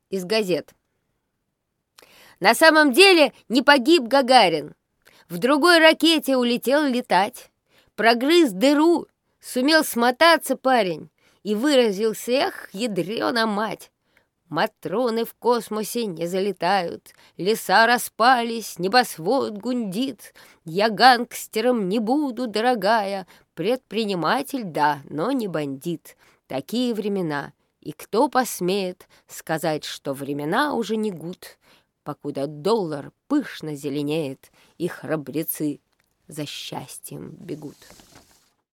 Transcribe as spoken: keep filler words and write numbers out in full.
из газет. На самом деле не погиб Гагарин. В другой ракете улетел летать. Прогрыз дыру, сумел смотаться парень и выразился: эх, ядрёна мать! Матроны в космосе не залетают, леса распались, небосвод гундит. Я гангстером не буду, дорогая, предприниматель, да, но не бандит. Такие времена, и кто посмеет сказать, что времена уже не гуд, покуда доллар пышно зеленеет, и храбрецы за счастьем бегут.